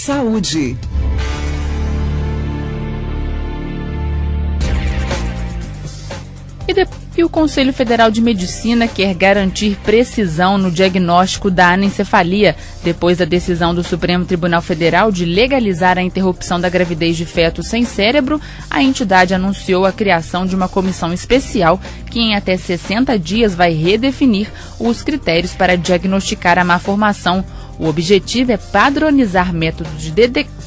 Saúde. E o Conselho Federal de Medicina quer garantir precisão no diagnóstico da anencefalia, depois da decisão do Supremo Tribunal Federal de legalizar a interrupção da gravidez de feto sem cérebro. A entidade anunciou a criação de uma comissão especial que em até 60 dias vai redefinir os critérios para diagnosticar a malformação. O objetivo é padronizar métodos de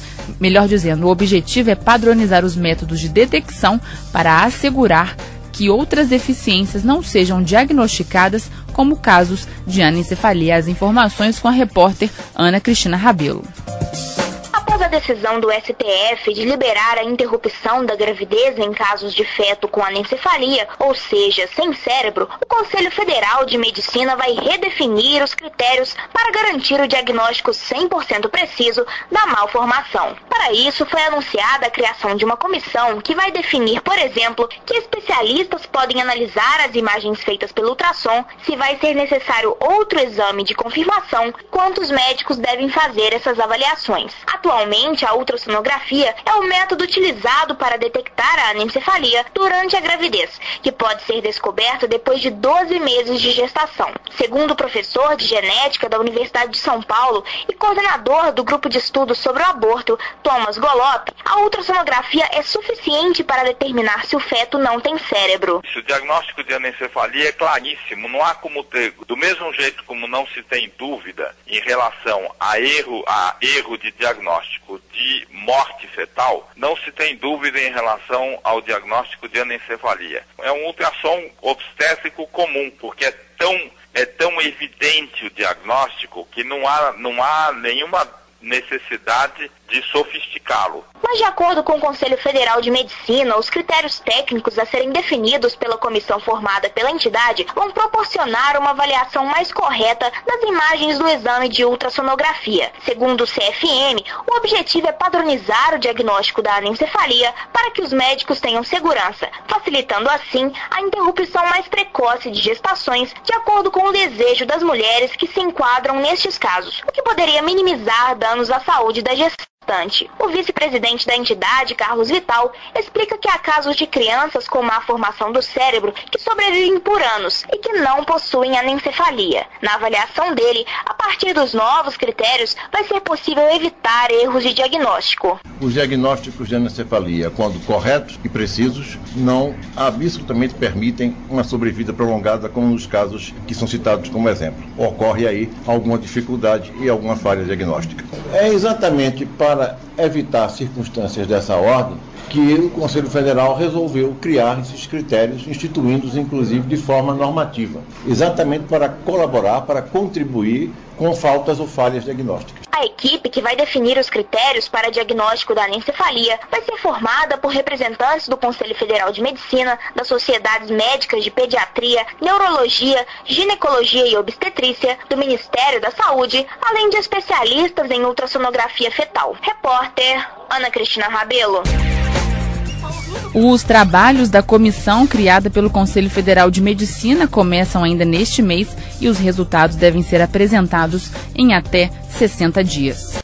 o objetivo é padronizar os métodos de detecção para assegurar que outras deficiências não sejam diagnosticadas, como casos de anencefalia. As informações com a repórter Ana Cristina Rabelo. Após a decisão do STF de liberar a interrupção da gravidez em casos de feto com anencefalia, ou seja, sem cérebro, o Conselho Federal de Medicina vai redefinir os critérios para garantir o diagnóstico 100% preciso da malformação. Para isso, foi anunciada a criação de uma comissão que vai definir, por exemplo, que especialistas podem analisar as imagens feitas pelo ultrassom, se vai ser necessário outro exame de confirmação, quantos médicos devem fazer essas avaliações. Atualmente, a ultrassonografia é o método utilizado para detectar a anencefalia durante a gravidez, que pode ser descoberta depois de 12 meses de gestação. Segundo o professor de genética da Universidade de São Paulo e coordenador do grupo de estudos sobre o aborto, Thomas Golop, a ultrassonografia é suficiente para determinar se o feto não tem cérebro. O diagnóstico de anencefalia é claríssimo, não há como ter, do mesmo jeito como não se tem dúvida em relação a erro de diagnóstico de morte fetal, não se tem dúvida em relação ao diagnóstico de anencefalia. É um ultrassom obstétrico comum, porque é tão evidente o diagnóstico que não há nenhuma necessidade de sofisticá-lo. Mas, de acordo com o Conselho Federal de Medicina, os critérios técnicos a serem definidos pela comissão formada pela entidade vão proporcionar uma avaliação mais correta das imagens do exame de ultrassonografia. Segundo o CFM, o objetivo é padronizar o diagnóstico da anencefalia para que os médicos tenham segurança, facilitando assim a interrupção mais precoce de gestações, de acordo com o desejo das mulheres que se enquadram nestes casos, o que poderia minimizar danos à saúde da gestante. O vice-presidente da entidade, Carlos Vital, explica que há casos de crianças com má formação do cérebro que sobrevivem por anos e que não possuem anencefalia. Na avaliação dele, a partir dos novos critérios, vai ser possível evitar erros de diagnóstico. Os diagnósticos de anencefalia, quando corretos e precisos, não absolutamente permitem uma sobrevida prolongada, como nos casos que são citados como exemplo. Ocorre aí alguma dificuldade e alguma falha diagnóstica. É exatamente para evitar circunstâncias dessa ordem que o Conselho Federal resolveu criar esses critérios, instituindo-os inclusive de forma normativa, exatamente para colaborar, para contribuir com faltas ou falhas diagnósticas. A equipe que vai definir os critérios para diagnóstico da anencefalia vai ser formada por representantes do Conselho Federal de Medicina, das sociedades médicas de pediatria, neurologia, ginecologia e obstetrícia, do Ministério da Saúde, além de especialistas em ultrassonografia fetal. Repórter Ana Cristina Rabelo. Os trabalhos da comissão criada pelo Conselho Federal de Medicina começam ainda neste mês e os resultados devem ser apresentados em até 60 dias.